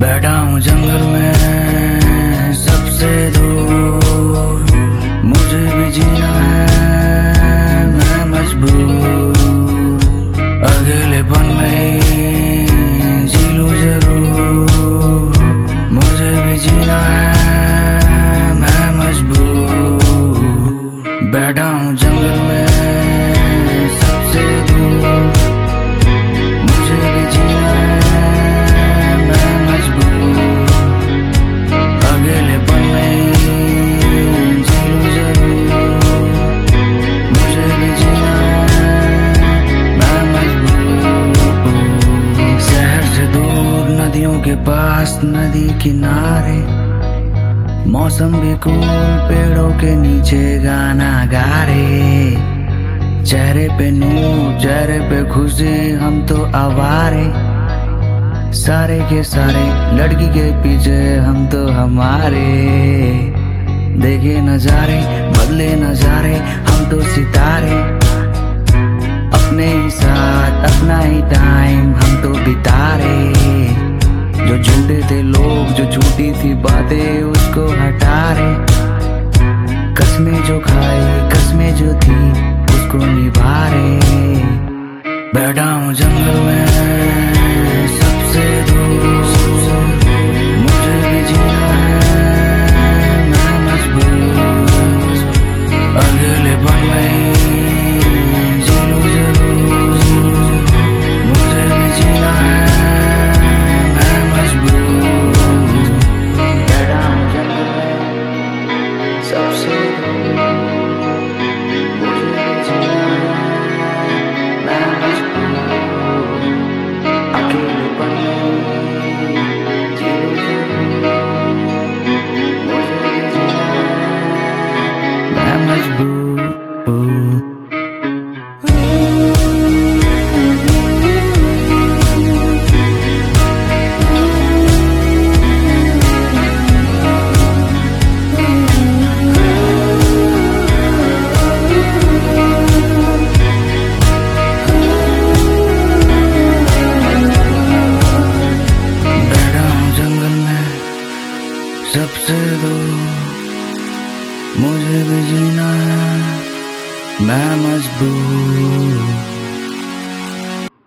बैठा हूँ जंगल में सबसे दूर, मुझे भी जीना है मैं मजबूर। अकेलेपन में जी लूं जरूर, मुझे भी जीना है मैं मजबूर। बैठा हूँ जंगल में सबसे दूर, मुझे भी जीना है मैं मजबूर। अकेलेपन में जी लूं जरूर, मुझे भी जीना है मैं मजबूर। शहर से दूर नदियों के पास नदी किनारे, मौसम भी कूल पेड़ों के नीचे गाना गा रहे। चेहरे पे नूर चेहरे पे खुशी, हम तो आवारे सारे के सारे, लड़की के पीछे हम तो हमारे। देखे नजारे बदले नजारे, हम तो सितारे अपने ही साथ अपना ही टाइम हम तो बिता रहे। जो झूठे थे लोग जो झूठी थी बातें उसको हटा रहे। कसमें जो खाई कसमें जो थी उसको निभा रहे। बैठा हूँ जंगल में सबसे दूर, मुझे भी जीना है मैं मजबूर। अकेलेपन में जी लूं जरूर, मुझे भी जीना है मैं मजबूर। बैठा हूँ जंगल में सबसे दूर, मुझे भी जीना है मैं मजबूर। अकेलेपन में जी लूं जरूर, मुझे भी जीना है मैं मजबूर। सबसे दूर मुझे भी जीना है मैं मजबूर।